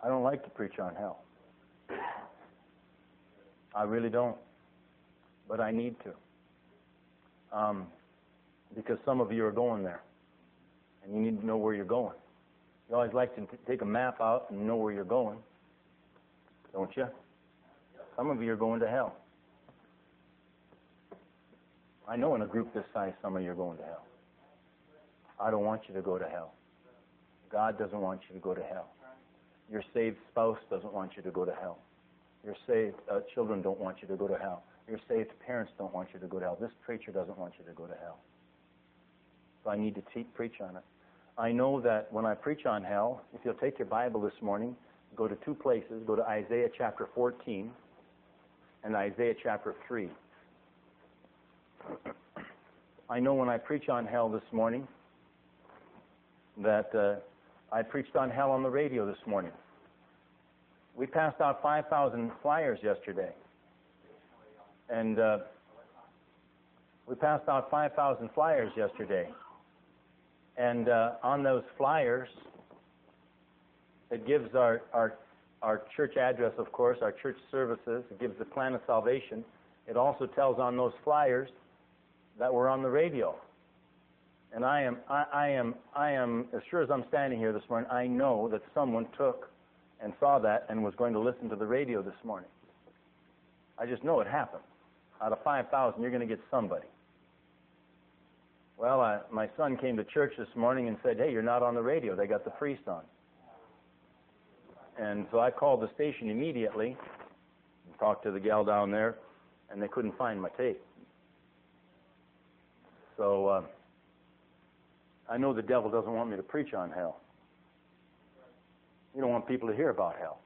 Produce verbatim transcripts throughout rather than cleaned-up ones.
I don't like to preach on hell. I really don't. But I need to. Um, because some of you are going there. And you need to know where you're going. You always like to t- take a map out and know where you're going. Don't you? Some of you are going to hell. I know in a group this size, some of you are going to hell. I don't want you to go to hell. God doesn't want you to go to hell. Your saved spouse doesn't want you to go to hell. Your saved uh, children don't want you to go to hell. Your saved parents don't want you to go to hell. This preacher doesn't want you to go to hell. So I need to te- preach on it. I know that when I preach on hell, if you'll take your Bible this morning, go to two places. Go to Isaiah chapter fourteen and Isaiah chapter three. I know when I preach on hell this morning that uh, I preached on hell on the radio this morning. We passed out five thousand flyers yesterday. And uh, we passed out five thousand flyers yesterday. And uh, on those flyers, it gives our, our, our church address, of course, our church services. It gives the plan of salvation. It also tells on those flyers that we're on the radio. And I am, I, I am, I am, as sure as I'm standing here this morning, I know that someone took and saw that and was going to listen to the radio this morning. I just know it happened. Out of five thousand, you're going to get somebody. Well, I, my son came to church this morning and said, hey, you're not on the radio. They got the priest on. And so I called the station immediately and talked to the gal down there, and they couldn't find my tape. So uh, I know the devil doesn't want me to preach on hell. You don't want people to hear about hell.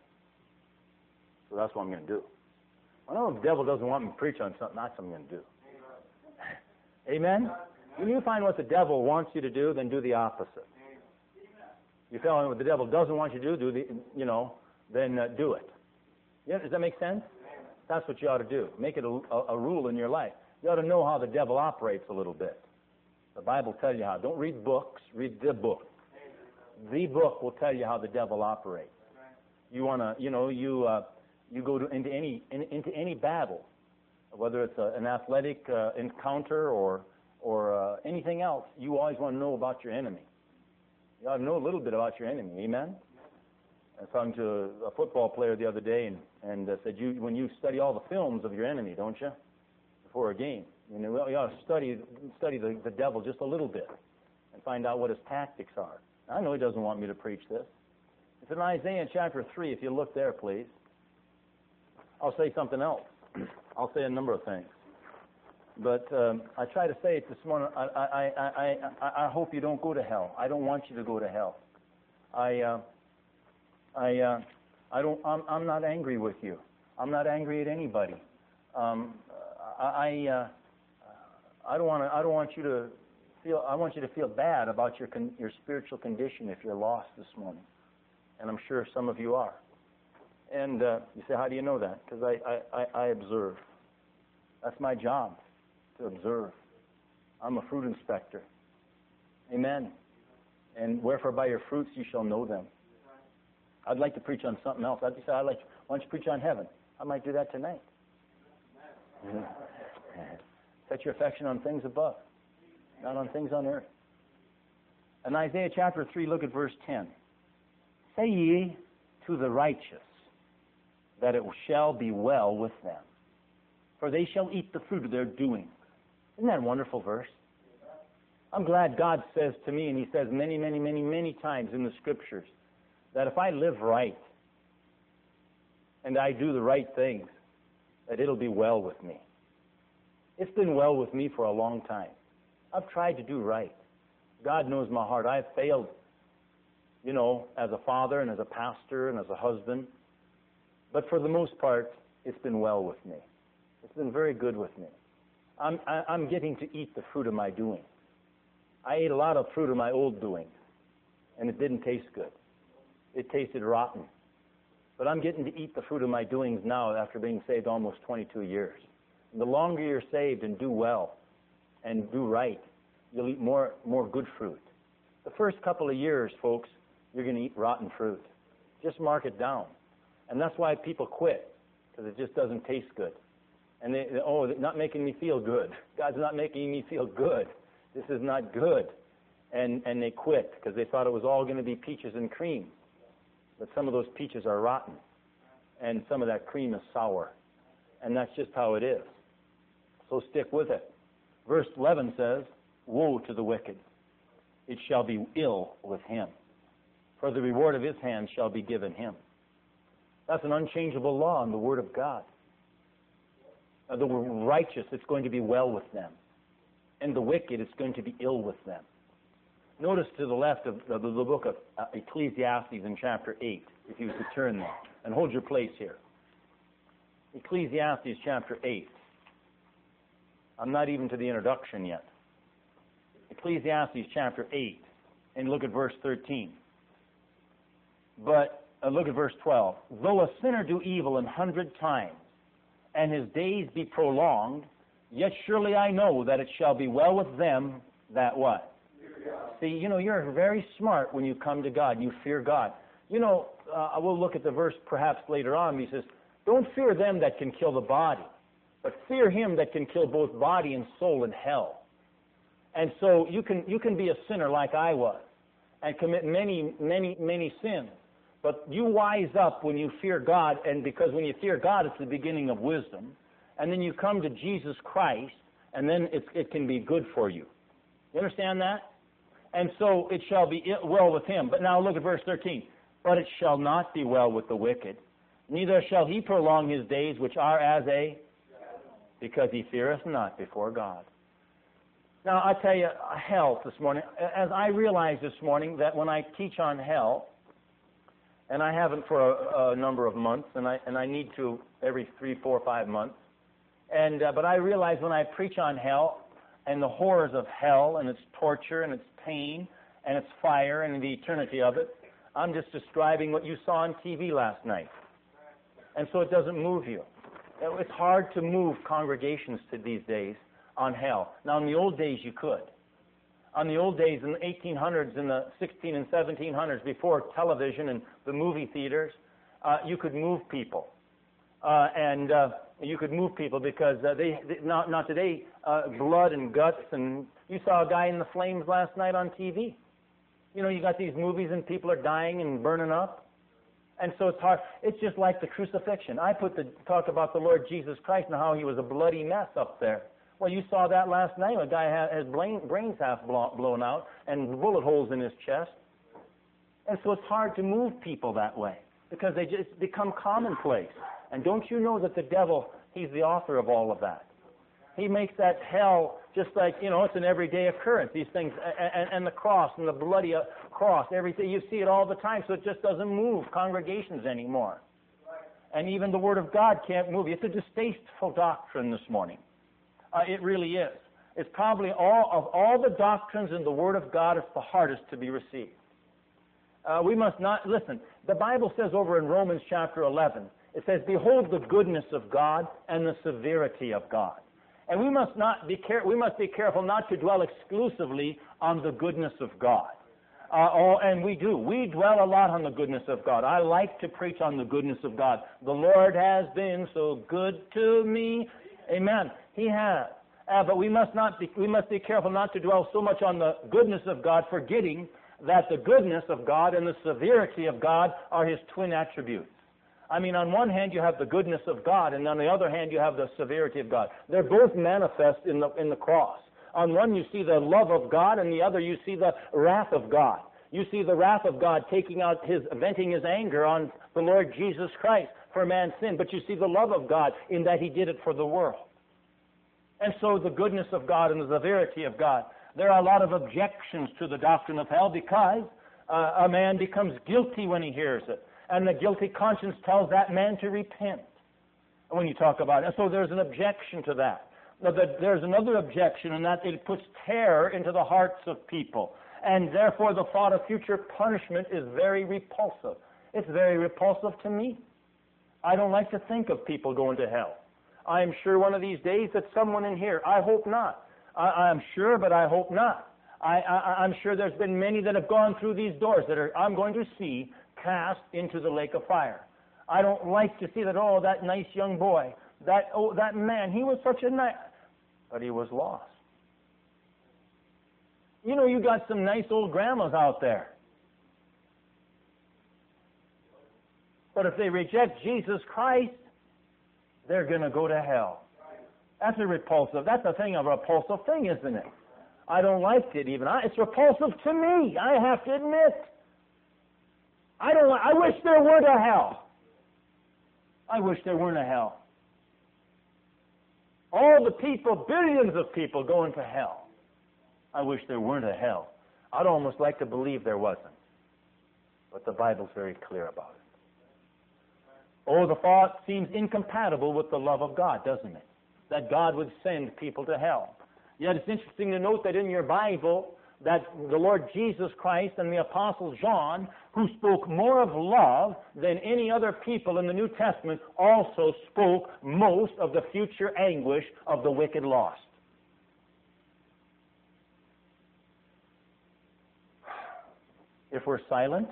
So that's what I'm going to do. I know the devil doesn't want me to preach on something, that's what I'm going to do. Amen? When you find what the devil wants you to do, then do the opposite. You find what the devil doesn't want you to do, do the, you know, then uh, do it. Yeah, does that make sense? That's what you ought to do. Make it a, a, a rule in your life. You ought to know how the devil operates a little bit. The Bible tells you how. Don't read books, read the book. The book will tell you how the devil operates. You want to, you know, you uh, you go to, into any in, into any battle, whether it's a, an athletic uh, encounter or or uh, anything else. You always want to know about your enemy. You ought to know a little bit about your enemy. Amen. I was talking to a football player the other day and and uh, said, you when you study all the films of your enemy, don't you, before a game? You know, you ought to study study the, the devil just a little bit and find out what his tactics are. I know he doesn't want me to preach this. It's in Isaiah chapter three, if you look there, please. I'll say something else. I'll say a number of things. But um, I try to say it this morning, I, I, I, I, I hope you don't go to hell. I don't want you to go to hell. I, uh, I, uh, I don't, I'm, I'm not angry with you. I'm not angry at anybody. Um, I, I, uh, I don't want to, I don't want you to feel, I want you to feel bad about your con- your spiritual condition if you're lost this morning. And I'm sure some of you are. And uh, you say, how do you know that? Because I, I, I observe. That's my job, to observe. I'm a fruit inspector. Amen. And wherefore by your fruits you shall know them. I'd like to preach on something else. I'd say, I'd like, why don't you preach on heaven? I might do that tonight. Set your affection on things above, not on things on earth. In Isaiah chapter three, look at verse ten. Say ye to the righteous that it shall be well with them, for they shall eat the fruit of their doings. Isn't that a wonderful verse? I'm glad God says to me, and He says many, many, many, many times in the Scriptures, that if I live right and I do the right things, that it'll be well with me. It's been well with me for a long time. I've tried to do right. God knows my heart. I've failed, you know, as a father and as a pastor and as a husband. But for the most part, it's been well with me. It's been very good with me. I'm, I, I'm getting to eat the fruit of my doing. I ate a lot of fruit of my old doing, and it didn't taste good. It tasted rotten. But I'm getting to eat the fruit of my doings now after being saved almost twenty-two years. And the longer you're saved and do well and do right, you'll eat more, more good fruit. The first couple of years, folks, you're going to eat rotten fruit. Just mark it down. And that's why people quit, because it just doesn't taste good. And they, they, oh, it's not making me feel good. God's not making me feel good. This is not good. And and they quit because they thought it was all going to be peaches and cream. But some of those peaches are rotten. And some of that cream is sour. And that's just how it is. So stick with it. Verse eleven says, woe to the wicked. It shall be ill with him. For the reward of his hand shall be given him. That's an unchangeable law in the Word of God. Uh, the righteous, it's going to be well with them. And the wicked, it's going to be ill with them. Notice to the left of the, the book of uh, Ecclesiastes in chapter eight, if you could turn there. And hold your place here. Ecclesiastes chapter eight. I'm not even to the introduction yet. Ecclesiastes chapter eight. And look at verse thirteen. But uh, look at verse twelve. Though a sinner do evil an hundred times, and his days be prolonged, yet surely I know that it shall be well with them that what? See, you know, you're very smart when you come to God. You fear God. You know, uh, we'll look at the verse perhaps later on. He says, don't fear them that can kill the body, but fear him that can kill both body and soul in hell. And so you can you can be a sinner like I was and commit many, many, many sins. But you wise up when you fear God, and because when you fear God, it's the beginning of wisdom. And then you come to Jesus Christ, and then it, it can be good for you. You understand that? And so it shall be well with him. But now look at verse thirteen. But it shall not be well with the wicked, neither shall he prolong his days, which are as a, because he feareth not before God. Now, I tell you, hell this morning, as I realized this morning that when I teach on hell, and I haven't for a, a number of months, and I and I need to every three, four, five months. And uh, but I realize when I preach on hell and the horrors of hell and its torture and its pain and its fire and the eternity of it, I'm just describing what you saw on T V last night. And so it doesn't move you. It's hard to move congregations to these days on hell. Now, in the old days, you could. On the old days, in the eighteen hundreds, in the sixteen and seventeen hundreds, before television and the movie theaters, uh, you could move people. Uh, and uh, you could move people because uh, they, they not, not today, uh, blood and guts. And you saw a guy in the flames last night on T V. You know, you got these movies and people are dying and burning up. And so it's hard. It's just like the crucifixion. I put the talk about the Lord Jesus Christ and how he was a bloody mess up there. Well, you saw that last night. A guy had his brains half blown out and bullet holes in his chest. And so it's hard to move people that way because they just become commonplace. And don't you know that the devil, he's the author of all of that? He makes that hell just like, you know, it's an everyday occurrence. These things, and, and the cross and the bloody cross, everything, you see it all the time, so it just doesn't move congregations anymore. And even the Word of God can't move you. It's a distasteful doctrine this morning. Uh, it really is. It's probably all of all the doctrines in the Word of God, it's the hardest to be received. Uh, we must not, listen, the Bible says over in Romans chapter eleven, it says, behold the goodness of God and the severity of God. And we must not be care- we must be careful not to dwell exclusively on the goodness of God. Uh, oh, and we do. We dwell a lot on the goodness of God. I like to preach on the goodness of God. The Lord has been so good to me. Amen. He has. Uh, but we must not be, we must be careful not to dwell so much on the goodness of God, forgetting that the goodness of God and the severity of God are his twin attributes. I mean, on one hand you have the goodness of God, and on the other hand you have the severity of God. They're both manifest in the in the cross. On one you see the love of God, and the other you see the wrath of God. You see the wrath of God taking out his, venting his anger on the Lord Jesus Christ for man's sin. But you see the love of God in that he did it for the world. And so the goodness of God and the severity of God. There are a lot of objections to the doctrine of hell because uh, a man becomes guilty when he hears it. And the guilty conscience tells that man to repent when you talk about it. And so there's an objection to that. Now, there's another objection in that it puts terror into the hearts of people. And therefore the thought of future punishment is very repulsive. It's very repulsive to me. I don't like to think of people going to hell. I am sure one of these days that someone in here, I hope not. I, I'm sure, but I hope not. I, I, I'm sure there's been many that have gone through these doors that are, I'm going to see cast into the lake of fire. I don't like to see that, oh, that nice young boy, that, oh, that man, he was such a nice, but he was lost. You know, you got some nice old grandmas out there. But if they reject Jesus Christ, they're going to go to hell. That's a repulsive, that's a thing, a repulsive thing, isn't it? I don't like it even. I, it's repulsive to me, I have to admit. I don't. I wish there weren't a hell. I wish there weren't a hell. All the people, billions of people going to hell. I wish there weren't a hell. I'd almost like to believe there wasn't. But the Bible's very clear about it. Oh, the thought seems incompatible with the love of God, doesn't it? That God would send people to hell. Yet it's interesting to note that in your Bible, that the Lord Jesus Christ and the Apostle John, who spoke more of love than any other people in the New Testament, also spoke most of the future anguish of the wicked lost. If we're silent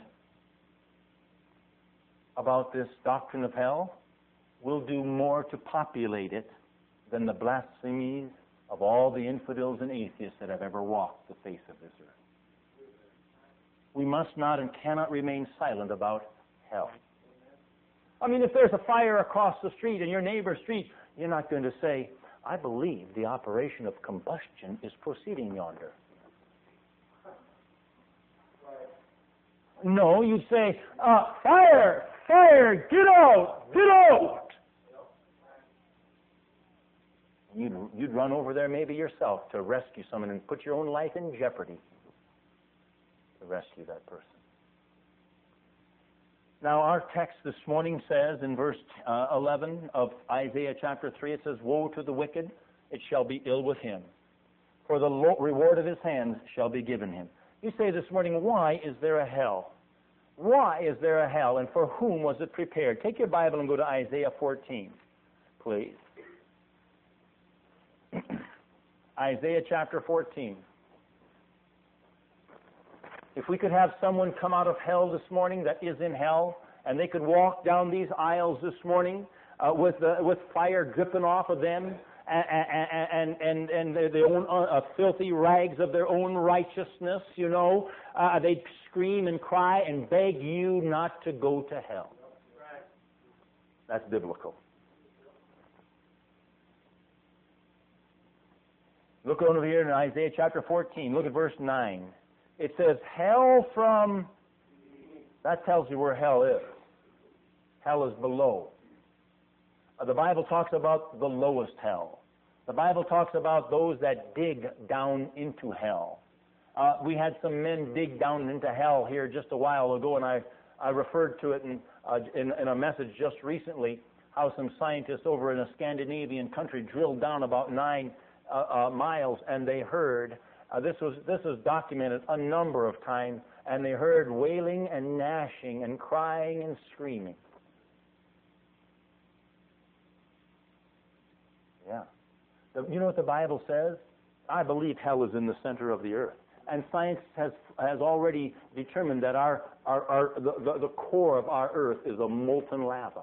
about this doctrine of hell, we'll do more to populate it than the blasphemies of all the infidels and atheists that have ever walked the face of this earth. We must not and cannot remain silent about hell. I mean, if there's a fire across the street in your neighbor's street, you're not going to say, I believe the operation of combustion is proceeding yonder. No, you'd say, uh, fire, fire, get out, get out. You'd, you'd run over there maybe yourself to rescue someone and put your own life in jeopardy to rescue that person. Now, our text this morning says in verse uh, eleven of Isaiah chapter three, it says, Woe to the wicked, it shall be ill with him, for the lo- reward of his hands shall be given him. You say this morning, why is there a hell? Why is there a hell, and for whom was it prepared? Take your Bible and go to Isaiah fourteen, please. Isaiah chapter fourteen. If we could have someone come out of hell this morning that is in hell, and they could walk down these aisles this morning uh, with uh, with fire dripping off of them, and and and, and their, their own uh, filthy rags of their own righteousness, you know, uh, they'd scream and cry and beg you not to go to hell. That's biblical. Look over here in Isaiah chapter fourteen. Look at verse nine. It says, hell from... That tells you where hell is. Hell is below. Uh, the Bible talks about the lowest hell. The Bible talks about those that dig down into hell. Uh, we had some men dig down into hell here just a while ago, and I, I referred to it in, uh, in, in a message just recently, how some scientists over in a Scandinavian country drilled down about nine uh, uh, miles, and they heard... Uh, this was this was documented a number of times, and they heard wailing and gnashing and crying and screaming. Yeah. The, you know what the Bible says? I believe hell is in the center of the earth. And science has has already determined that our, our, our the, the, the core of our earth is a molten lava.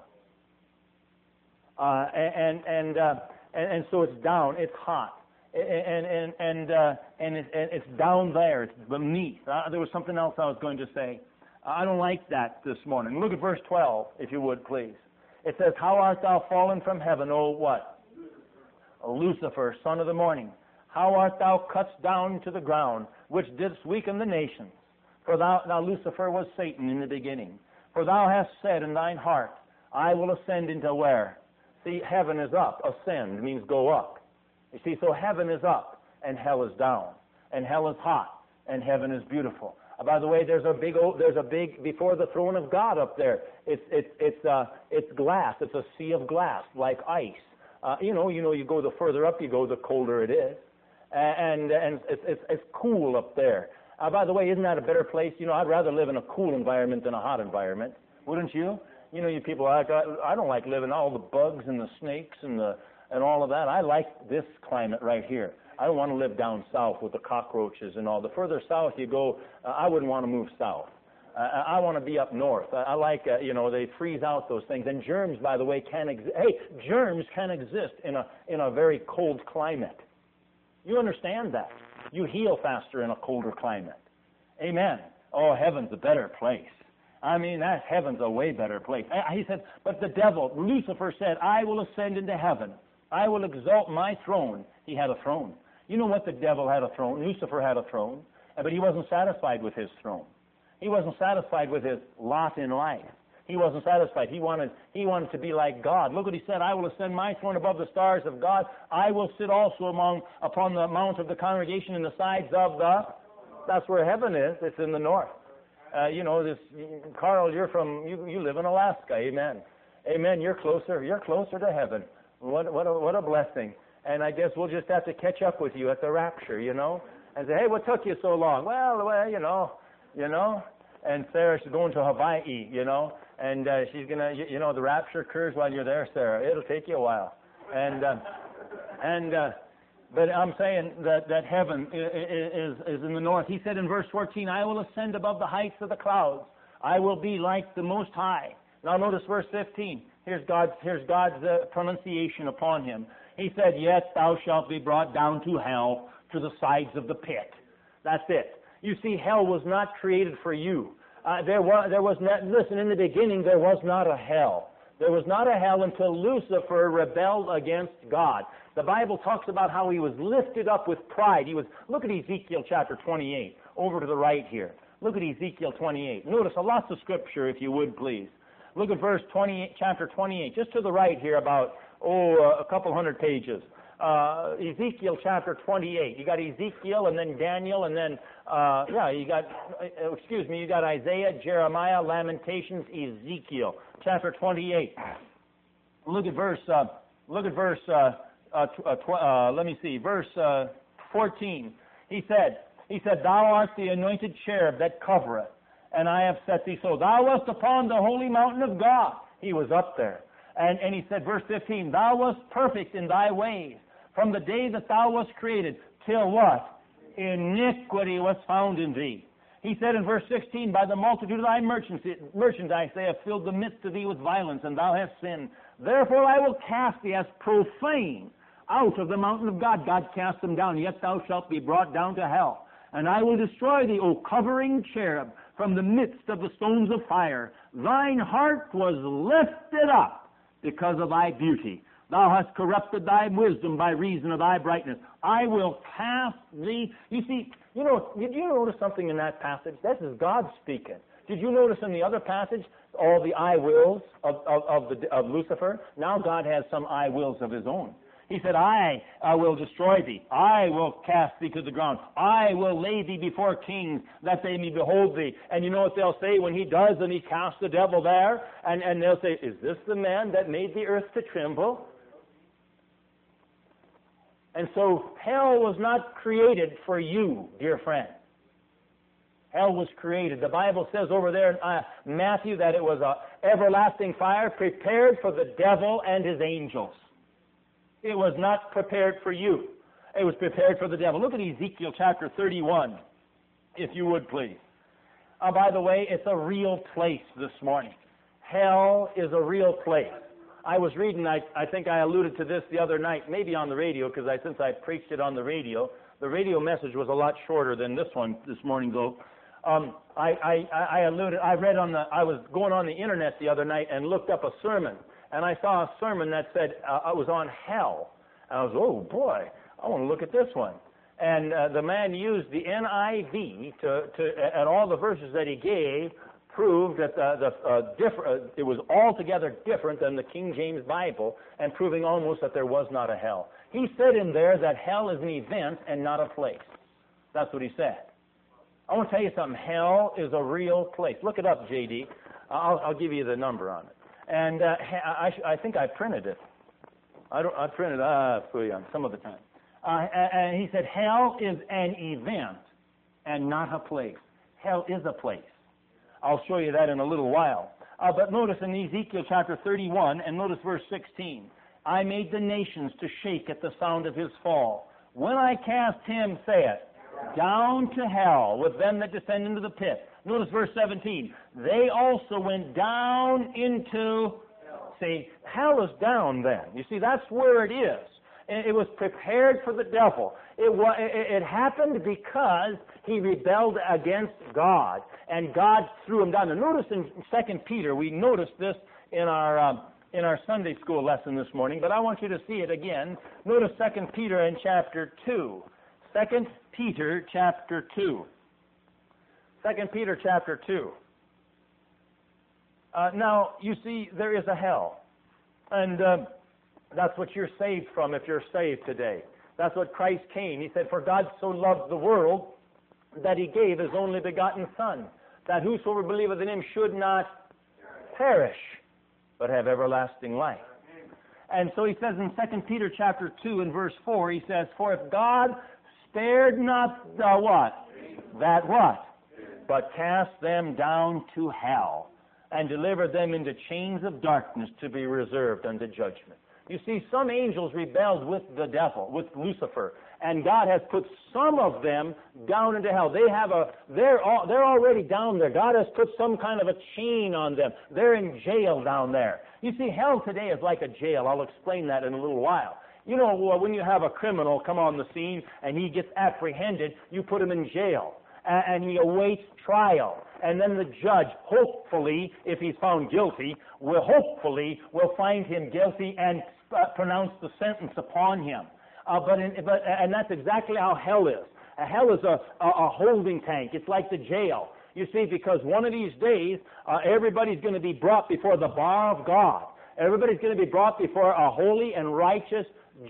Uh, and and, uh, and and so it's down, it's hot. And and and uh, and, it, and it's down there. It's beneath. Uh, there was something else I was going to say. I don't like that this morning. Look at verse twelve, if you would, please. It says, "How art thou fallen from heaven, O what? O Lucifer, son of the morning. How art thou cut down to the ground, which didst weaken the nations? For thou, now Lucifer was Satan in the beginning. For thou hast said in thine heart, I will ascend into where? See, heaven is up. Ascend means go up. You see, so heaven is up, and hell is down, and hell is hot, and heaven is beautiful. Uh, by the way, there's a big, there's a big before the throne of God up there. It's it's it's uh it's glass. It's a sea of glass, like ice. Uh, you know, you know, you go the further up you go, the colder it is, and and it's it's, it's cool up there. Uh, by the way, isn't that a better place? You know, I'd rather live in a cool environment than a hot environment, wouldn't you? You know, you people, I I don't like living all the bugs and the snakes and the and all of that. I like this climate right here. I don't want to live down south with the cockroaches and all. The further south you go, uh, I wouldn't want to move south. Uh, I want to be up north. I, I like, uh, you know, they freeze out those things. And germs, by the way, can exist. Hey, germs can exist in a in a very cold climate. You understand that? You heal faster in a colder climate. Amen. Oh, heaven's a better place. I mean, that heaven's a way better place. He said, but the devil, Lucifer said, I will ascend into heaven. I will exalt my throne. He had a throne. You know what? The devil had a throne. Lucifer had a throne. But he wasn't satisfied with his throne. He wasn't satisfied with his lot in life. He wasn't satisfied. He wanted, he wanted to be like God. Look what he said, I will ascend my throne above the stars of God. I will sit also among upon the mount of the congregation in the sides of the... That's where heaven is. It's in the north. Uh, you know, this, Carl, you're from, you, you live in Alaska. Amen. Amen. You're closer. You're closer to heaven. What, what, a, what a blessing. And I guess we'll just have to catch up with you at the rapture, you know, and say, hey, what took you so long? Well, well, you know, you know. And Sarah's going to Hawaii, you know, and uh, she's going to, you, you know, the rapture occurs while you're there, Sarah. It'll take you a while. And, uh, and, uh, but I'm saying that, that heaven is, is in the north. He said in verse fourteen, I will ascend above the heights of the clouds. I will be like the Most High. Now notice verse fifteen. Here's God's, here's God's uh, pronunciation upon him. He said, yet thou shalt be brought down to hell, to the sides of the pit. That's it. You see, hell was not created for you. Uh, there was, there was not, listen, in the beginning there was not a hell. There was not a hell until Lucifer rebelled against God. The Bible talks about how he was lifted up with pride. He was, look at Ezekiel chapter twenty-eight, over to the right here. Look at Ezekiel twenty-eight. Notice a lots of scripture, if you would, please. Look at verse twenty-eight, chapter twenty-eight, just to the right here, about, oh, a couple hundred pages. Uh, Ezekiel chapter twenty-eight. You got Ezekiel and then Daniel and then, uh, yeah, you got, uh, excuse me, you got Isaiah, Jeremiah, Lamentations, Ezekiel chapter twenty-eight. Look at verse, uh, look at verse, uh, uh, uh, tw- uh, let me see, verse uh, fourteen. He said, he said, thou art the anointed cherub that covereth, and I have set thee so. Thou wast upon the holy mountain of God. He was up there. And, and he said, verse fifteen, thou wast perfect in thy ways, from the day that thou wast created, till what? Iniquity was found in thee. He said in verse sixteen, by the multitude of thy merchandise they have filled the midst of thee with violence, and thou hast sinned. Therefore I will cast thee as profane out of the mountain of God. God cast them down, yet thou shalt be brought down to hell. And I will destroy thee, O covering cherub, from the midst of the stones of fire. Thine heart was lifted up because of thy beauty. Thou hast corrupted thy wisdom by reason of thy brightness. I will cast thee. You see, you know, did you notice something in that passage? This is God speaking. Did you notice in the other passage all the I wills of, of, of, the, of Lucifer? Now God has some I wills of his own. He said, I, I will destroy thee. I will cast thee to the ground. I will lay thee before kings that they may behold thee. And you know what they'll say when he does and he casts the devil there? And, and they'll say, is this the man that made the earth to tremble? And so hell was not created for you, dear friend. Hell was created. The Bible says over there in uh, Matthew that it was an everlasting fire prepared for the devil and his angels. It was not prepared for you. It was prepared for the devil. Look at Ezekiel chapter thirty-one, if you would, please. Uh, by the way, it's a real place this morning. Hell is a real place. I was reading, I, I think I alluded to this the other night, maybe on the radio, because I, since I preached it on the radio, the radio message was a lot shorter than this one this morning, though. Um, I, I, I alluded, I read on the, I was going on the internet the other night and looked up a sermon. And I saw a sermon that said uh, it was on hell. And I was, oh boy, I want to look at this one. And uh, the man used the N I V to, to, and all the verses that he gave proved that the, the uh, differ, uh, it was altogether different than the King James Bible, and proving almost that there was not a hell. He said in there that hell is an event and not a place. That's what he said. I want to tell you something. Hell is a real place. Look it up, J D. I'll, I'll give you the number on it. And uh, I, I think I printed it. I, don't, I printed uh, for you some of the time. Uh, and he said, hell is an event and not a place. Hell is a place. I'll show you that in a little while. Uh, but notice in Ezekiel chapter thirty-one, and notice verse sixteen. I made the nations to shake at the sound of his fall. When I cast him, saith, down to hell with them that descend into the pit. Notice verse seventeen. They also went down into, see, hell is down then. You see, that's where it is. It was prepared for the devil. It, was, it happened because he rebelled against God, and God threw him down. And notice in Second Peter, we noticed this in our um, in our Sunday school lesson this morning, but I want you to see it again. Notice Second Peter in chapter two. Second Peter chapter two. Second Peter chapter two. Uh, now, you see, there is a hell, and uh, that's what you're saved from if you're saved today. That's what Christ came. He said, for God so loved the world that he gave his only begotten Son, that whosoever believeth in him should not perish, but have everlasting life. And so he says in Second Peter chapter two and verse four, he says, for if God spared not the what? That what? But cast them down to hell, and delivered them into chains of darkness to be reserved unto judgment. You see, some angels rebelled with the devil, with Lucifer, and God has put some of them down into hell. They have a, they're all, they're already down there. God has put some kind of a chain on them. They're in jail down there. You see, hell today is like a jail. I'll explain that in a little while. You know, when you have a criminal come on the scene and he gets apprehended, you put him in jail, and he awaits trial. And then the judge, hopefully, if he's found guilty, will hopefully will find him guilty and uh, pronounce the sentence upon him. Uh, but, in, but and that's exactly how hell is. Uh, hell is a, a, a holding tank. It's like the jail. You see, because one of these days, uh, everybody's going to be brought before the bar of God. Everybody's going to be brought before a holy and righteous,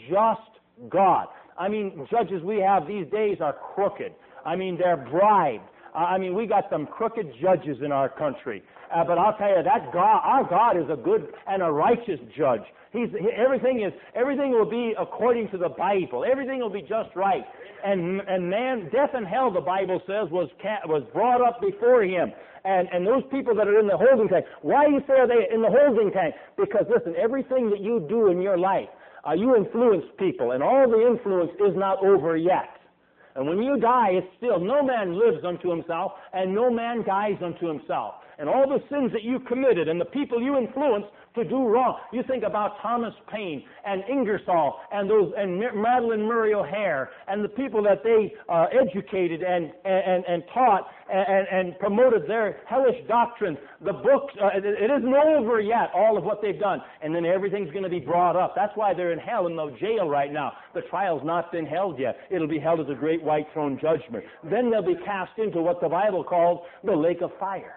just God. I mean, judges we have these days are crooked. I mean, they're bribed. Uh, I mean, we got some crooked judges in our country. Uh, but I'll tell you, that God, our God is a good and a righteous judge. He's he, everything is everything will be according to the Bible. Everything will be just right. And and man, death and hell, the Bible says, was was brought up before him. And and those people that are in the holding tank. Why you say are they in the holding tank? Because listen, everything that you do in your life, uh, you influence people, and all the influence is not over yet. And when you die, it's still, no man lives unto himself, and no man dies unto himself. And all the sins that you committed and the people you influenced to do wrong. You think about Thomas Paine and Ingersoll and those and Madeline Murray O'Hare and the people that they uh, educated and, and, and taught and, and promoted their hellish doctrines. The books, uh, it, it isn't over yet, all of what they've done. And then everything's going to be brought up. That's why they're in hell, in the jail right now. The trial's not been held yet. It'll be held as a great white throne judgment. Then they'll be cast into what the Bible calls the lake of fire.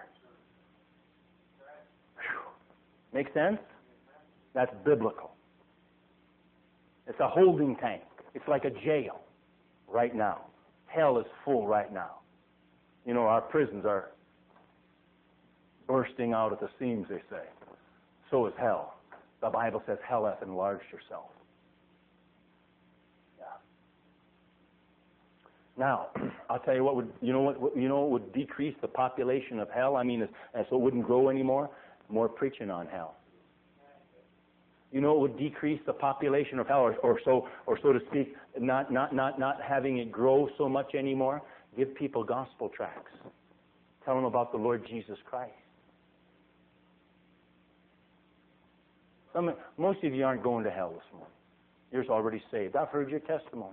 Make sense? That's biblical. It's a holding tank. It's like a jail right now. Hell is full right now. You know, our prisons are bursting out at the seams, they say. So is hell. The Bible says hell hath enlarged herself. Yeah. Now, I'll tell you what would, you know what, you know what would decrease the population of hell? I mean, and so it wouldn't grow anymore? More preaching on hell. You know, it would decrease the population of hell, or, or so, or so to speak, not not not not having it grow so much anymore. Give people gospel tracts. Tell them about the Lord Jesus Christ. Some, most of you aren't going to hell this morning. You're already saved. I've heard your testimony,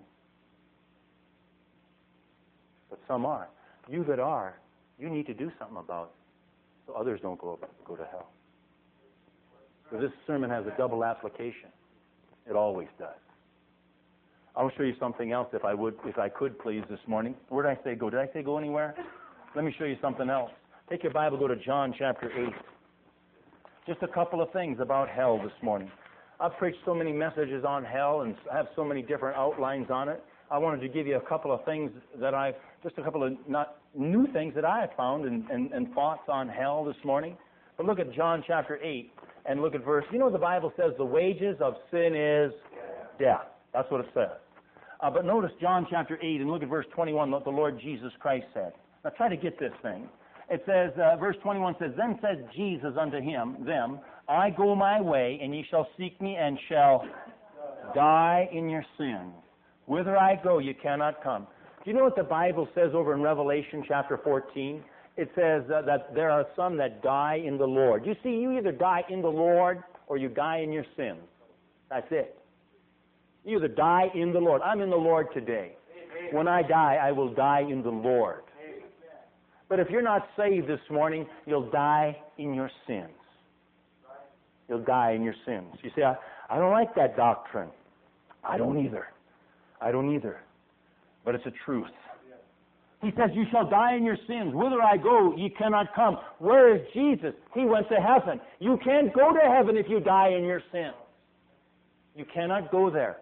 but some aren't. You that are, you need to do something about it, so others don't go go to hell. So this sermon has a double application. It always does. I will show you something else, if I would, if I could, please, this morning. Where did I say go? Did I say go anywhere? Let me show you something else. Take your Bible, go to John chapter eight. Just a couple of things about hell this morning. I've preached so many messages on hell and have so many different outlines on it. I wanted to give you a couple of things that I've, just a couple of not new things that I have found and, and, and thoughts on hell this morning. But look at John chapter eight and look at verse. You know the Bible says the wages of sin is death. That's what it says. Uh, but notice John chapter eight and look at verse twenty-one, what the Lord Jesus Christ said. Now try to get this thing. It says, uh, verse twenty-one says, Then said Jesus unto him, them, I go my way, and ye shall seek me, and shall die in your sins. Whither I go, you cannot come. Do you know what the Bible says over in Revelation chapter fourteen? it says uh, that there are some that die in the Lord. You see, you either die in the Lord or you die in your sins. That's it. You either die in the Lord. I'm in the Lord today. When I die, I will die in the Lord. But if you're not saved this morning, you'll die in your sins. You'll die in your sins. You say, I, I don't like that doctrine. I don't either. I don't either. But it's a truth. He says, you shall die in your sins. Whither I go, ye cannot come. Where is Jesus? He went to heaven. You can't go to heaven if you die in your sins. You cannot go there.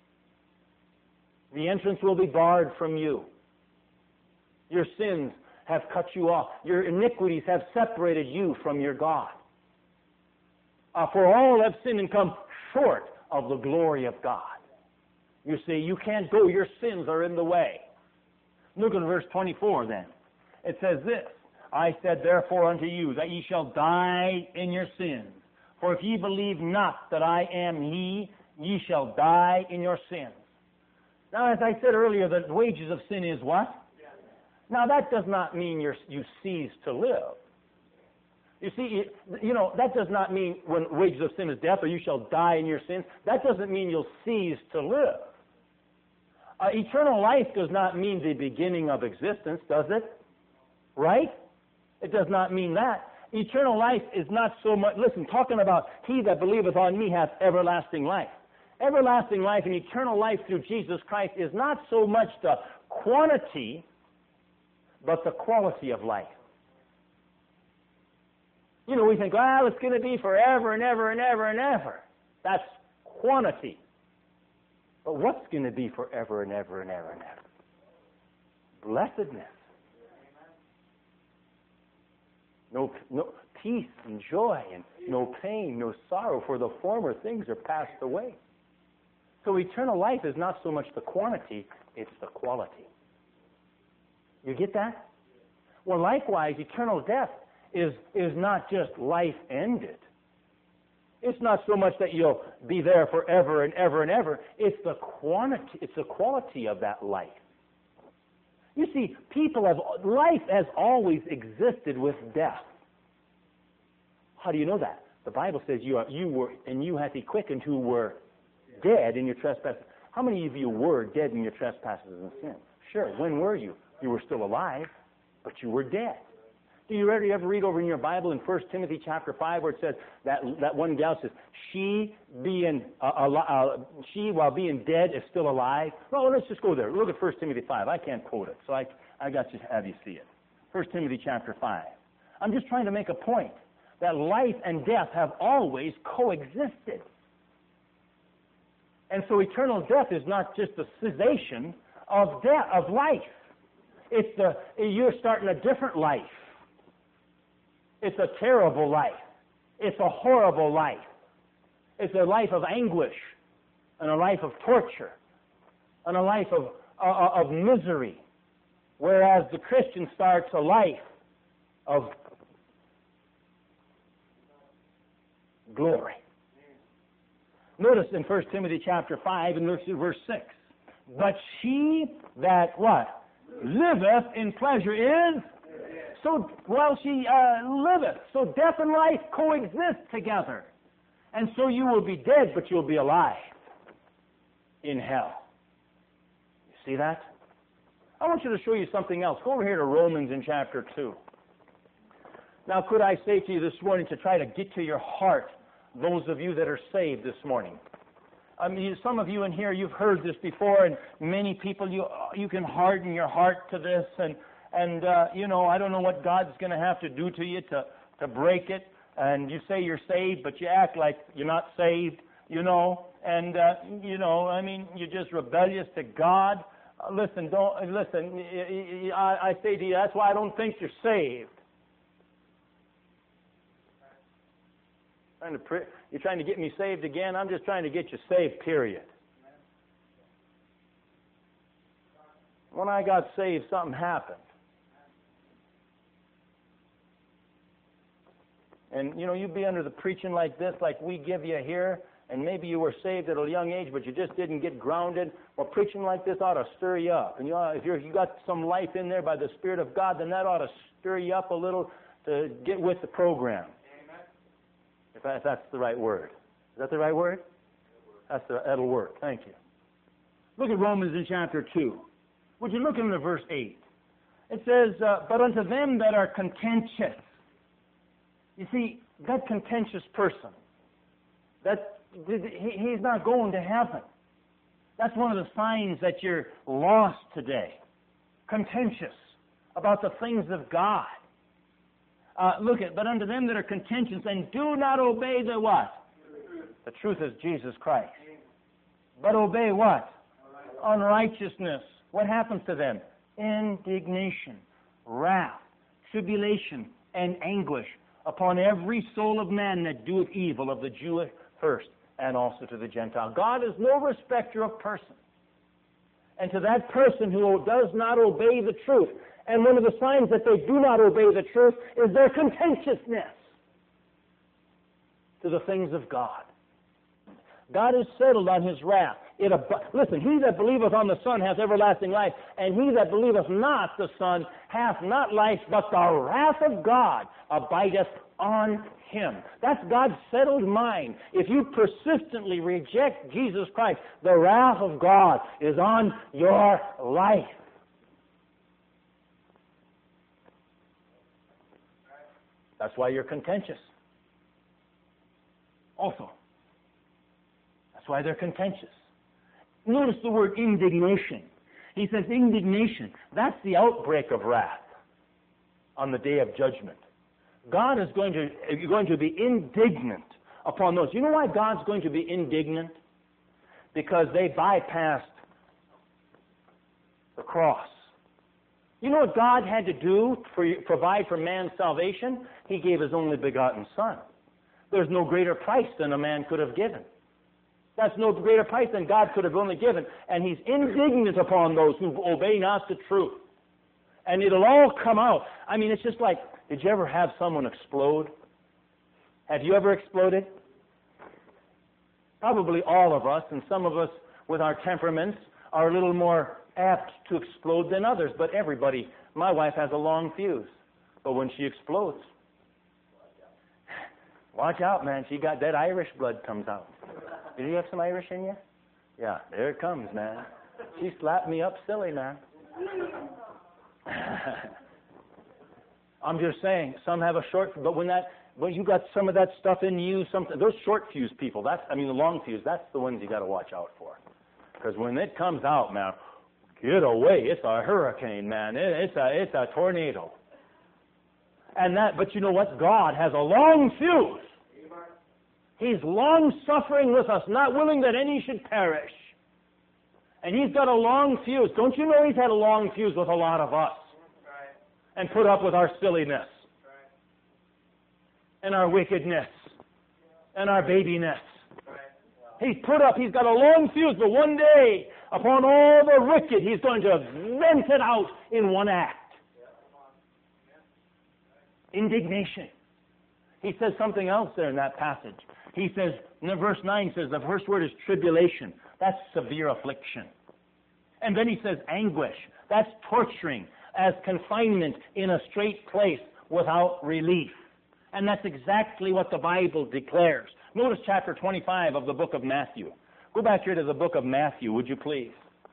The entrance will be barred from you. Your sins have cut you off. Your iniquities have separated you from your God. Uh, for all have sinned and come short of the glory of God. You see, you can't go. Your sins are in the way. Look at verse twenty-four then. It says this, I said therefore unto you that ye shall die in your sins. For if ye believe not that I am He, ye shall die in your sins. Now, as I said earlier, the wages of sin is what? Now, that does not mean you're, you cease to live. You see, you know, that does not mean when wages of sin is death, or you shall die in your sins. That doesn't mean you'll cease to live. Uh, eternal life does not mean the beginning of existence, does it? Right? It does not mean that. Eternal life is not so much, listen, talking about he that believeth on me hath everlasting life. Everlasting life and eternal life through Jesus Christ is not so much the quantity, but the quality of life. You know, we think, well, it's going to be forever and ever and ever and ever. That's quantity. But what's going to be forever and ever and ever and ever? Blessedness. No, no peace and joy and no pain, no sorrow, for the former things are passed away. So eternal life is not so much the quantity, it's the quality. You get that? Well, likewise, eternal death is, is not just life ended. It's not so much that you'll be there forever and ever and ever. It's the quantity, it's the quality of that life. You see, people have, life has always existed with death. How do you know that? The Bible says you are, you were, and you hath he quickened who were dead in your trespasses. How many of you were dead in your trespasses and sins? Sure. When were you? You were still alive, but you were dead. Do you ever, you ever read over in your Bible in First Timothy chapter five where it says that that one gal says, she being uh, uh, she while being dead is still alive? No, let's just go there. Look at First Timothy five. I can't quote it, so I I got to have you see it. First Timothy chapter five. I'm just trying to make a point that life and death have always coexisted. And so eternal death is not just the cessation of death, of life. It's the, you're starting a different life. It's a terrible life. It's a horrible life. It's a life of anguish and a life of torture and a life of, uh, of misery. Whereas the Christian starts a life of glory. Notice in First Timothy chapter five and verse six. But she that what? Liveth in pleasure is, so while she uh, liveth, so death and life coexist together. And so you will be dead, but you'll be alive in hell. You see that? I want you to show you something else. Go over here to Romans in chapter two. Now, could I say to you this morning to try to get to your heart, those of you that are saved this morning? I mean, some of you in here, you've heard this before, and many people, you you can harden your heart to this, and, and uh, you know, I don't know what God's going to have to do to you to, to break it, and you say you're saved, but you act like you're not saved, you know, and, uh, you know, I mean, you're just rebellious to God. Uh, listen, don't, listen, I, I say to you, that's why I don't think you're saved. Trying to pre- You're trying to get me saved again? I'm just trying to get you saved, period. When I got saved, something happened. And, you know, you'd be under the preaching like this, like we give you here, and maybe you were saved at a young age, but you just didn't get grounded, well, preaching like this ought to stir you up. And you ought, if you're, you got some life in there by the Spirit of God, then that ought to stir you up a little to get with the program. Amen. If, that, if that's the right word. Is that the right word? That's the, that'll work. Thank you. Look at Romans in chapter two. Would you look into verse eight? It says, uh, but unto them that are contentious. You see, that contentious person, that he, he's not going to heaven. That's one of the signs that you're lost today. Contentious about the things of God. Uh, look at, but unto them that are contentious and do not obey the what? The truth is Jesus Christ. But obey what? Unrighteousness. What happens to them? Indignation, wrath, tribulation, and anguish upon every soul of man that doeth evil, of the Jew first, and also to the Gentile. God is no respecter of persons. And to that person who does not obey the truth, and one of the signs that they do not obey the truth is their contentiousness to the things of God. God is settled on His wrath. It ab- Listen, he that believeth on the Son hath everlasting life, and he that believeth not the Son hath not life, but the wrath of God abideth on him. That's God's settled mind. If you persistently reject Jesus Christ, the wrath of God is on your life. That's why you're contentious. Also, that's why they're contentious. Notice the word indignation. He says indignation. That's the outbreak of wrath on the day of judgment. God is going to, going to be indignant upon those. You know why God's going to be indignant? Because they bypassed the cross. You know what God had to do to provide for man's salvation? He gave His only begotten Son. There's no greater price than a man could have given. That's no greater price than God could have only given. And He's indignant upon those who obey not the truth. And it'll all come out. I mean, it's just like, did you ever have someone explode? Have you ever exploded? Probably all of us, and some of us with our temperaments are a little more apt to explode than others. But everybody, my wife has a long fuse. But when she explodes, watch out, man. She got that Irish blood comes out. Do you have some Irish in you? Yeah, there it comes, man. She slapped me up silly, man. I'm just saying, some have a short, but when that, when you got some of that stuff in you, some those short fuse people, that's, I mean, the long fuse, that's the ones you got to watch out for. Because when it comes out, man, get away. It's a hurricane, man. It, it's a, it's a tornado. And that, but you know what? God has a long fuse. He's long-suffering with us, not willing that any should perish. And He's got a long fuse. Don't you know He's had a long fuse with a lot of us? Right. And put up with our silliness. Right. And our wickedness. And our babiness. Right. He's put up, He's got a long fuse, but one day, upon all the wicked, He's going to vent it out in one act. Indignation. He says something else there in that passage. He says, in verse nine says, the first word is tribulation. That's severe affliction. And then he says anguish. That's torturing, as confinement in a straight place without relief. And that's exactly what the Bible declares. Notice chapter twenty-five of the book of Matthew. Go back here to the book of Matthew, would you please?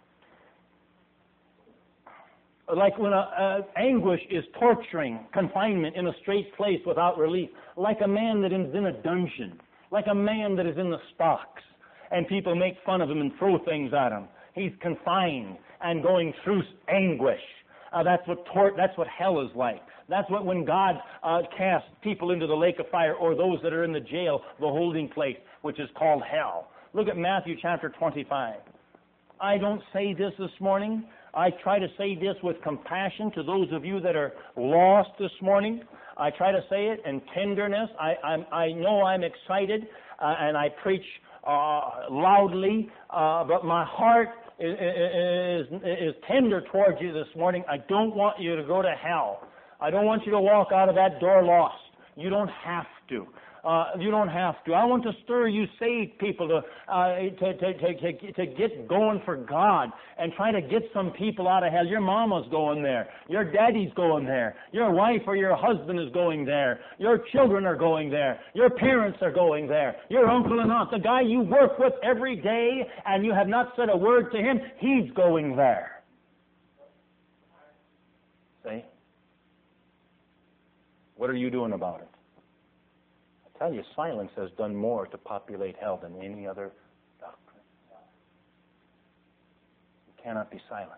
Like when a, a anguish is torturing, confinement in a straight place without relief. Like a man that is in a dungeon. Like a man that is in the stocks. And people make fun of him and throw things at him. He's confined and going through anguish. Uh, that's what tor- that's what hell is like. That's what when God uh, casts people into the lake of fire, or those that are in the jail, the holding place, which is called hell. Look at Matthew chapter twenty-five. I don't say this this morning. I try to say this with compassion to those of you that are lost this morning. I try to say it in tenderness. I, I'm, I know I'm excited, uh, and I preach uh, loudly, uh, but my heart is, is, is tender towards you this morning. I don't want you to go to hell. I don't want you to walk out of that door lost. You don't have to. Uh, you don't have to. I want to stir you saved people to, uh, to, to, to, to, to get going for God and try to get some people out of hell. Your mama's going there. Your daddy's going there. Your wife or your husband is going there. Your children are going there. Your parents are going there. Your uncle and aunt, the guy you work with every day and you have not said a word to him, he's going there. See? What are you doing about it? I tell you, silence has done more to populate hell than any other doctrine. You cannot be silent.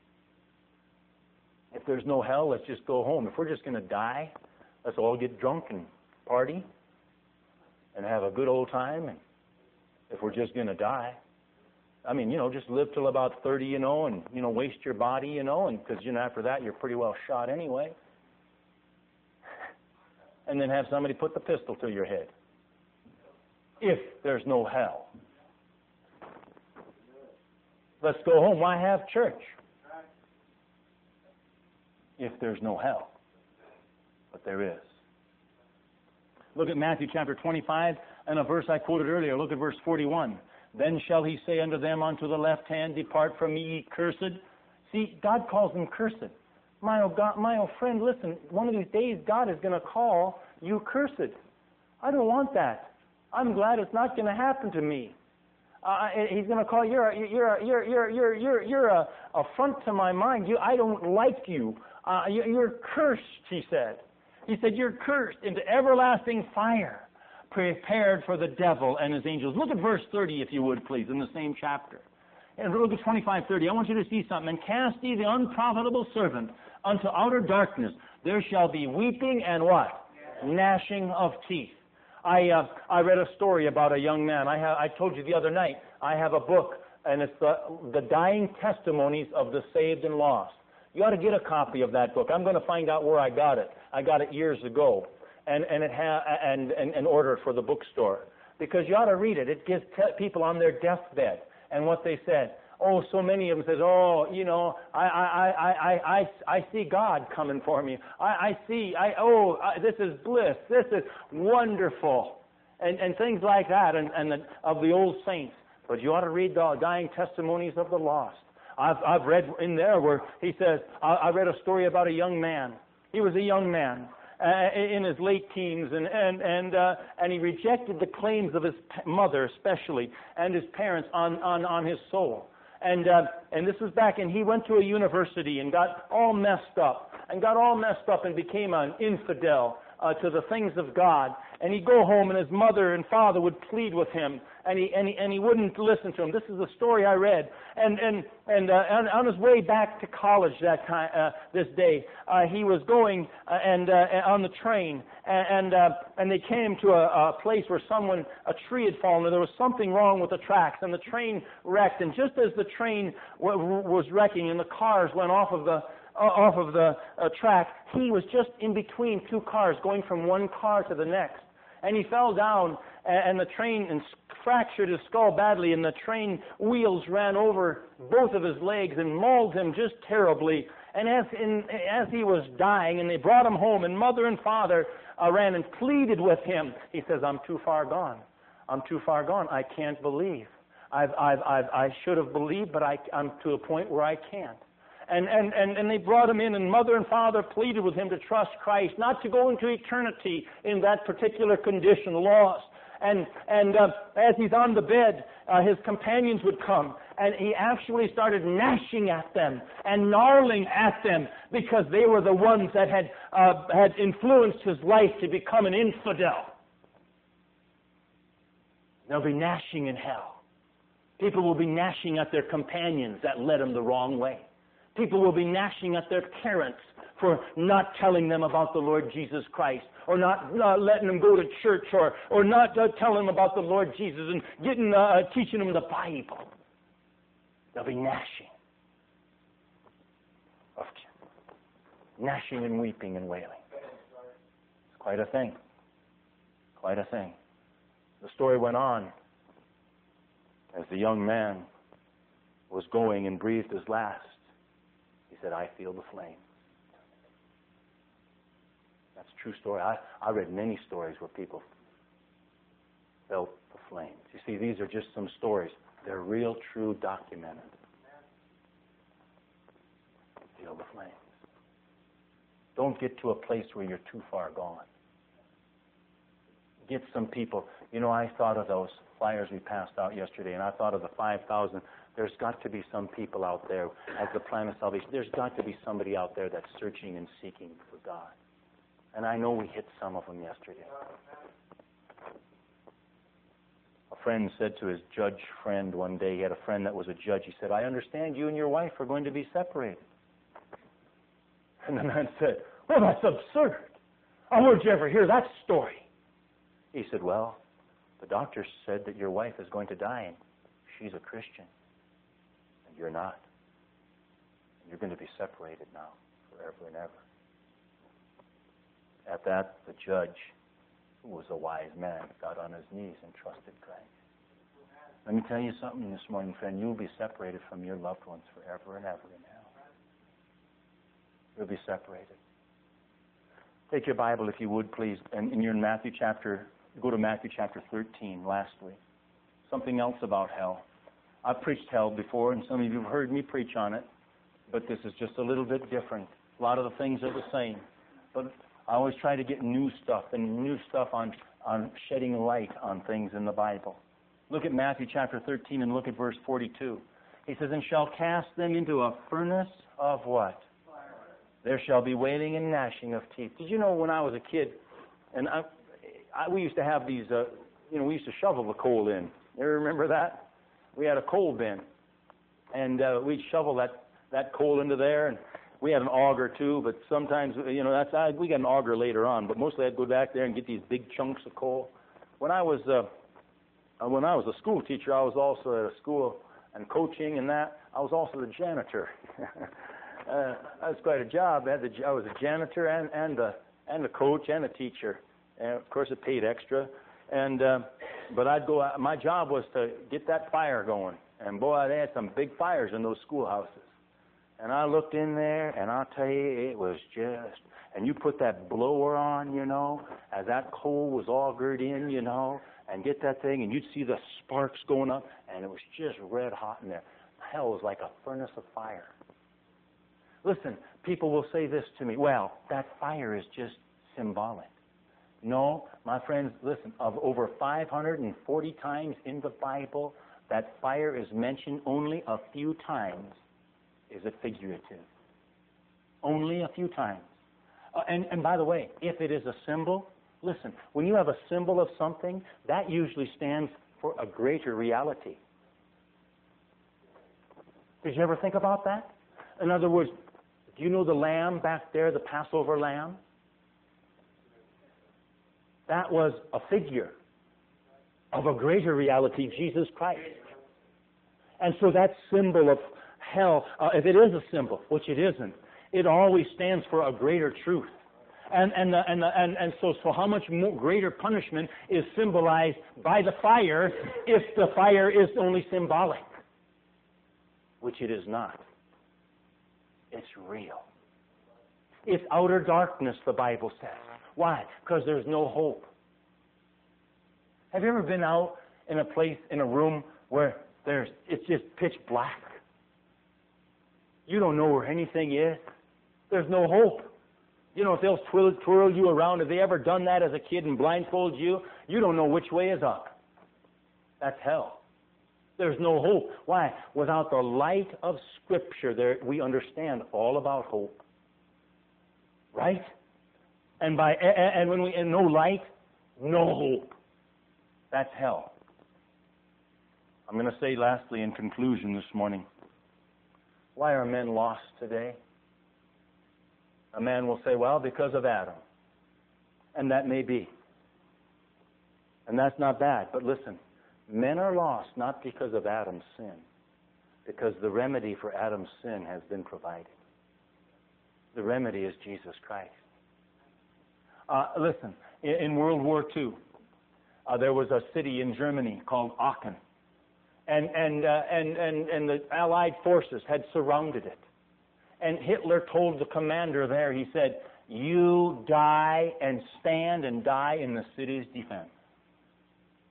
If there's no hell, let's just go home. If we're just going to die, let's all get drunk and party and have a good old time. And if we're just going to die, I mean, you know, just live till about thirty, you know, and, you know, waste your body, you know, and because, you know, after that, you're pretty well shot anyway. And then have somebody put the pistol to your head. If there's no hell. Let's go home. Why have church? If there's no hell. But there is. Look at Matthew chapter twenty-five and a verse I quoted earlier. Look at verse forty-one. Then shall he say unto them unto the left hand, Depart from me, ye cursed. See, God calls them cursed. My old, God, my old friend, listen, one of these days God is going to call you cursed. I don't want that. I'm glad it's not going to happen to me. Uh, he's going to call you. You're you're you're you're you're you're you're a affront to my mind. You, I don't like you. Uh, you. You're cursed. He said. He said you're cursed into everlasting fire, prepared for the devil and his angels. Look at verse thirty, if you would, please, in the same chapter. And look at twenty-five thirty. I want you to see something. And cast ye the unprofitable servant unto outer darkness. There shall be weeping and what? Gnashing of teeth. I uh, I read a story about a young man. I have I told you the other night. I have a book, and it's the the dying testimonies of the saved and lost. You ought to get a copy of that book. I'm going to find out where I got it. I got it years ago, and and it ha- and, and and order it for the bookstore, because you ought to read it. It gives te- people on their deathbed and what they said. Oh, so many of them says, oh, you know, I I I I I, I see God coming for me. I, I see, I oh, I, this is bliss. This is wonderful, and and things like that, and and the, of the old saints. But you ought to read the dying testimonies of the lost. I've I've read in there where he says, I, I read a story about a young man. He was a young man uh, in his late teens, and and and uh, and he rejected the claims of his mother, especially, and his parents on on on his soul. And uh, and this was back, and he went to a university and got all messed up, and got all messed up and became an infidel uh, to the things of God. And he'd go home, and his mother and father would plead with him, and he and he, and he wouldn't listen to him. This is the story I read. And and and uh, on, on his way back to college that time, uh, this day, uh, he was going uh, and uh, on the train, and and, uh, and they came to a, a place where someone a tree had fallen, and there was something wrong with the tracks, and the train wrecked. And just as the train w- was wrecking, and the cars went off of the off of the uh, track, he was just in between two cars, going from one car to the next. And he fell down, and the train and fractured his skull badly, and the train wheels ran over both of his legs and mauled him just terribly. And as in, as he was dying, and they brought him home, and mother and father uh, ran and pleaded with him. He says, "I'm too far gone. I'm too far gone. I can't believe. I've, I've, I've, I should have believed, but I, I'm to a point where I can't." And, and, and, and they brought him in, and mother and father pleaded with him to trust Christ, not to go into eternity in that particular condition, lost. And, and uh, as he's on the bed, uh, his companions would come, and he actually started gnashing at them and gnarling at them, because they were the ones that had, uh, had influenced his life to become an infidel. They'll be gnashing in hell. People will be gnashing at their companions that led them the wrong way. People will be gnashing at their parents for not telling them about the Lord Jesus Christ, or not uh, letting them go to church, or or not uh, telling them about the Lord Jesus and getting uh, teaching them the Bible. They'll be gnashing, gnashing and weeping and wailing. It's quite a thing. Quite a thing. The story went on as the young man was going and breathed his last. He said, "I feel the flame." That's a true story. I, I read many stories where people felt the flames. You see, these are just some stories. They're real, true, documented. Feel the flames. Don't get to a place where you're too far gone. Get some people. You know, I thought of those flyers we passed out yesterday, and I thought of the five thousand. There's got to be some people out there as the plan of salvation. There's got to be somebody out there that's searching and seeking for God. And I know we hit some of them yesterday. A friend said to his judge friend one day, he had a friend that was a judge, he said, I understand you and your wife are going to be separated. And the man said, well, that's absurd. Oh, where'd you ever hear that story? He said, well, the doctor said that your wife is going to die, and she's a Christian, and you're not. And you're going to be separated now forever and ever. At that, the judge, who was a wise man, got on his knees and trusted Christ. Let me tell you something this morning, friend. You'll be separated from your loved ones forever and ever in hell. You'll be separated. Take your Bible, if you would, please, and, and you're in Matthew chapter, go to Matthew chapter thirteen, lastly. Something else about hell. I've preached hell before, and some of you have heard me preach on it, but this is just a little bit different. A lot of the things are the same. But I always try to get new stuff, and new stuff on, on shedding light on things in the Bible. Look at Matthew chapter thirteen and look at verse forty-two. He says, and shall cast them into a furnace of what? There shall be wailing and gnashing of teeth. Did you know when I was a kid, and I, I, we used to have these, uh, you know, we used to shovel the coal in. You ever remember that? We had a coal bin, and uh, we'd shovel that, that coal into there, and we had an auger too, but sometimes, you know, that's I, we got an auger later on, but mostly I'd go back there and get these big chunks of coal. When I was uh, when I was a school teacher, I was also at a school and coaching and that. I was also the janitor. Uh, that was quite a job. I, had the, I was a janitor and and a and a coach and a teacher, and of course it paid extra. And uh, but I'd go. My job was to get that fire going. And boy, they had some big fires in those schoolhouses. And I looked in there, and I'll tell you, it was just. And you put that blower on, you know, as that coal was augured in, you know, and get that thing, and you'd see the sparks going up, and it was just red hot in there. Hell was like a furnace of fire. Listen, people will say this to me, well, that fire is just symbolic. No, my friends, listen, of over five hundred forty times in the Bible, that fire is mentioned only a few times. Is it figurative? Only a few times. Uh, and, and by the way, if it is a symbol, listen, when you have a symbol of something, that usually stands for a greater reality. Did you ever think about that? In other words, do you know the lamb back there, the Passover lamb? That was a figure of a greater reality, Jesus Christ. And so that symbol of hell, uh, if it is a symbol, which it isn't, it always stands for a greater truth. And and uh, and, uh, and and so so how much more greater punishment is symbolized by the fire if the fire is only symbolic, which it is not. It's real. It's outer darkness, the Bible says. Why? Because there's no hope. Have you ever been out in a place, in a room, where there's it's just pitch black? You don't know where anything is. There's no hope. You know, if they'll twirl, twirl you around, have they ever done that as a kid and blindfold you? You don't know which way is up. That's hell. There's no hope. Why? Without the light of Scripture, there we understand all about hope. Right? And by and, and when we and no light, no hope. That's hell. I'm going to say lastly in conclusion this morning, why are men lost today? A man will say, well, because of Adam. And that may be. And that's not bad. But listen, men are lost not because of Adam's sin, because the remedy for Adam's sin has been provided. The remedy is Jesus Christ. Uh, listen, in, in World War Two, uh, there was a city in Germany called Aachen. And, and, uh, and, and, and the Allied forces had surrounded it. And Hitler told the commander there, he said, you die and stand and die in the city's defense.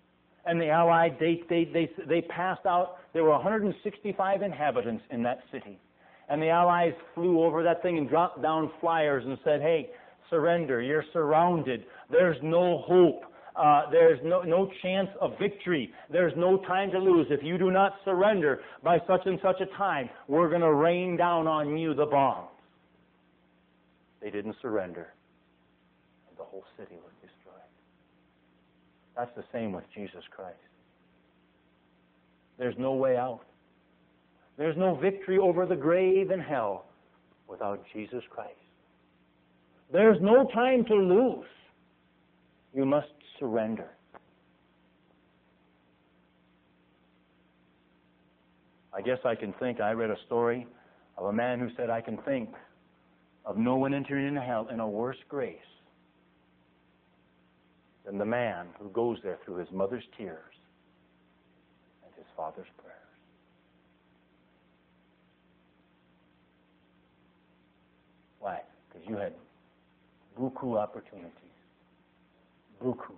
And the Allies, they, they, they, they passed out, there were one hundred sixty-five inhabitants in that city. And the Allies flew over that thing and dropped down flyers and said, hey, surrender, you're surrounded, there's no hope, uh, there's no, no chance of victory, there's no time to lose. If you do not surrender by such and such a time, we're going to rain down on you the bombs. They didn't surrender. And the whole city was destroyed. That's the same with Jesus Christ. There's no way out. There's no victory over the grave and hell without Jesus Christ. There's no time to lose. You must surrender. I guess I can think, I read a story of a man who said, I can think of no one entering into hell in a worse grace than the man who goes there through his mother's tears and his father's prayers. Why? Because you had buku opportunities. Buku.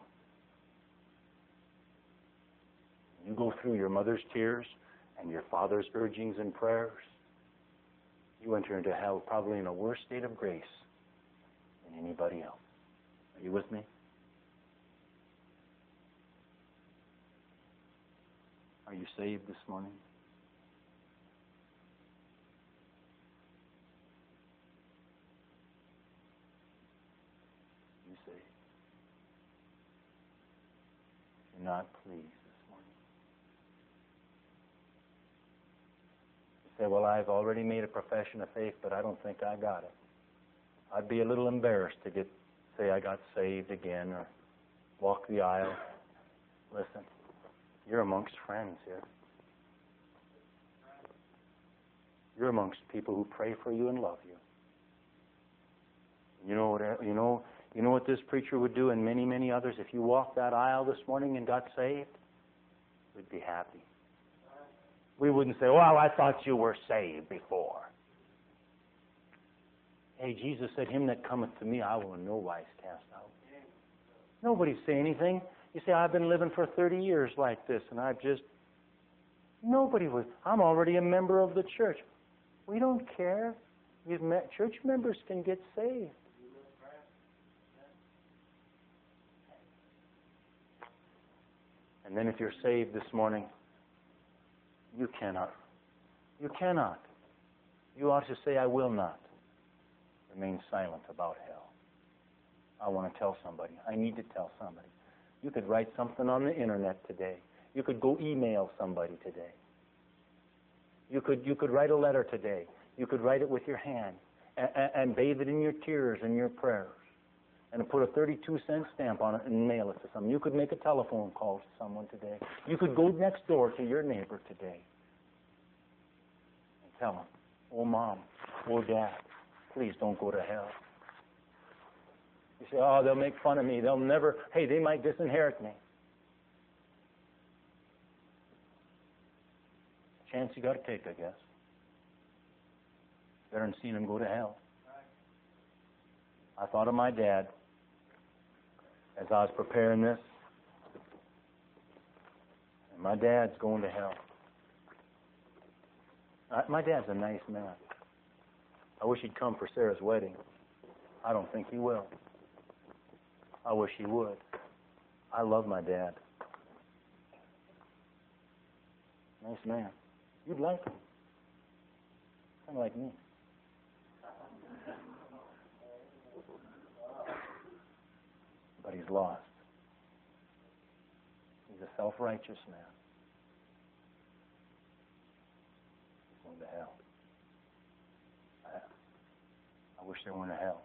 You go through your mother's tears and your father's urgings and prayers, you enter into hell probably in a worse state of grace than anybody else. Are you with me? Are you saved this morning? You saved? If you're not, please, this morning. You say, well, I've already made a profession of faith, but I don't think I got it. I'd be a little embarrassed to get, say I got saved again or walk the aisle. Listen. You're amongst friends here. You're amongst people who pray for you and love you. You know what? You know. You know what this preacher would do, and many, many others. If you walked that aisle this morning and got saved, we'd be happy. We wouldn't say, "Well, I thought you were saved before." Hey, Jesus said, "Him that cometh to me, I will in no wise cast out." Nobody'd say anything. You say, I've been living for thirty years like this, and I've just... Nobody would. I'm already a member of the church. We don't care. You've met, church members can get saved. And then if you're saved this morning, you cannot. You cannot. You ought to say, I will not remain silent about hell. I want to tell somebody. I need to tell somebody. You could write something on the internet today. You could go email somebody today. You could you could write a letter today. You could write it with your hand and, and, and bathe it in your tears and your prayers and put a thirty-two cent stamp on it and mail it to someone. You could make a telephone call to someone today. You could go next door to your neighbor today and tell them, oh, Mom, oh, Dad, please don't go to hell. You say, oh, they'll make fun of me. They'll never, hey, they might disinherit me. Chance you got to take, I guess. Better than seeing him go to hell. I thought of my dad as I was preparing this. And my dad's going to hell. I, my dad's a nice man. I wish he'd come for Sarah's wedding. I don't think he will. I wish he would. I love my dad. Nice man. You'd like him. Kind of like me. But he's lost. He's a self-righteous man. He's going to hell. I, I wish there weren't a hell.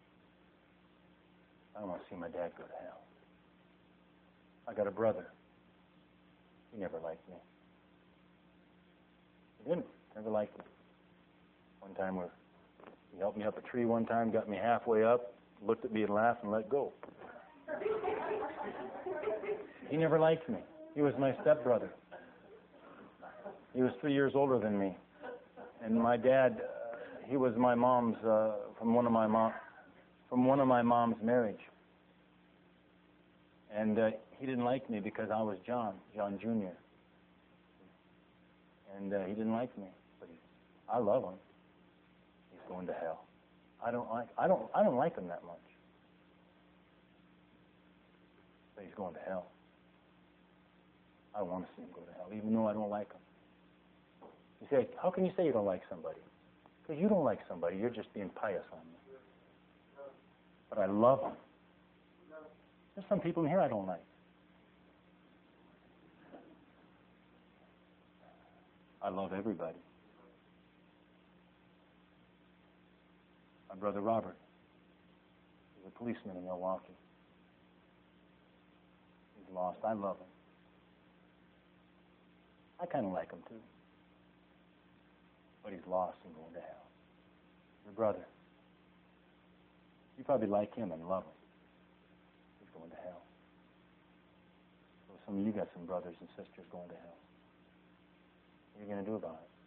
I don't want to see my dad go to hell. I got a brother. He never liked me. He didn't. Never liked me. One time where he helped me up a tree one time, got me halfway up, looked at me and laughed and let go. He never liked me. He was my stepbrother. He was three years older than me. And my dad, uh, he was my mom's, uh, from one of my mom, from one of my mom's marriage. And uh, he didn't like me because I was John, John Junior And uh, he didn't like me, but he, I love him. He's going to hell. I don't like. I don't. I don't like him that much. But he's going to hell. I don't want to see him go to hell, even though I don't like him. You say, how can you say you don't like somebody? Because you don't like somebody. You're just being pious on them. But I love them. There's some people in here I don't like. I love everybody. My brother Robert is a policeman in Milwaukee. He's lost. I love him. I kind of like him too. But he's lost and going to hell. Your brother. You probably like him and love him. He's going to hell. So some of you got some brothers and sisters going to hell. What are you going to do about it?